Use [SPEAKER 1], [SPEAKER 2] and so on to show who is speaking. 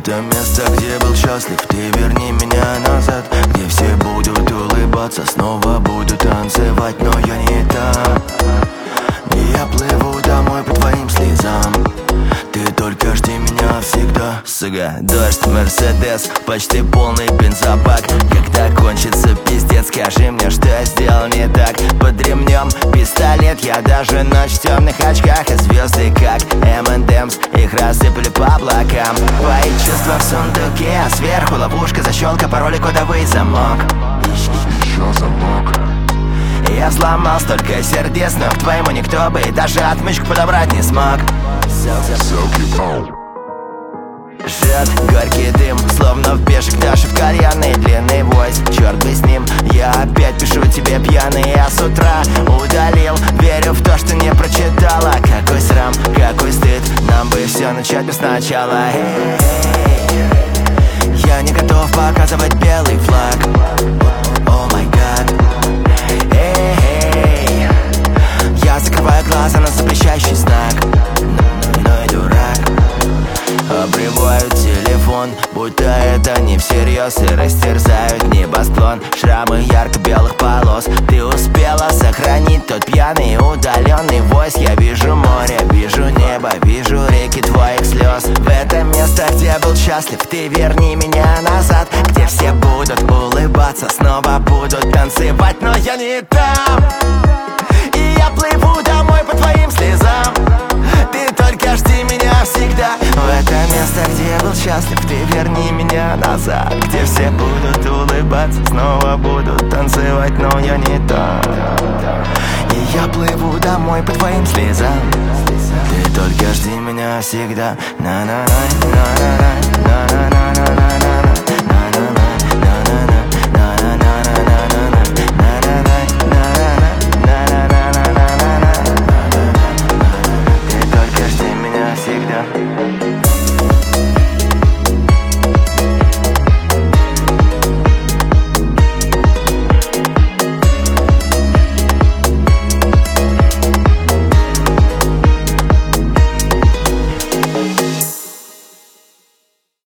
[SPEAKER 1] это место, где был счастлив, ты верни меня назад. Где все будут улыбаться, снова буду танцевать, но я не там. И я плыву домой по твоим слезам. Ты только жди меня всегда. Сука, дождь, Мерседес, почти полный бензобак. Когда кончится пиздец, скажи мне, что я сделал не так. Под ремнем пистолет, я даже ночь в темных очках. И звезды как M&M's, их рассыпали по облакам. Твои чувства в сундуке, а сверху ловушка, защелка, пароль и кодовый замок.
[SPEAKER 2] Еще замок.
[SPEAKER 1] Я взломал столько сердец, но к твоему никто бы и даже отмычку подобрать не смог. Жжет горький дым, словно в пешек, даже в кальянной. Длинный войс, черт бы с ним. Я опять пишу тебе пьяный, я с утра удалил. Верю в то, что не прочитала. Какой срам, какой стыд, нам бы все начать бы сначала. Я не готов показывать белый флаг. О май гад. Я закрываю глаза на запрещающий знак. Но я дурак. Обрываю телефон, будто это не всерьез. И растерзают небосклон, шрамы ярко-белых полос. Ты успела сохранить тот пьяный удаленный войс. Я вижу море, вижу небо, вижу реки твоих слез. В это место, где был счастлив, ты верни меня назад. Где все будут улыбаться, снова будут танцевать, но я не там. И я плыву домой по твоим слезам. Ты только жди меня всегда. В это место, где я был счастлив, ты верни меня назад. Где все будут улыбаться, снова будут танцевать, но я не там. И я плыву домой по твоим слезам. Ты только жди меня всегда. На-на-на, на-на-на, на-на-на.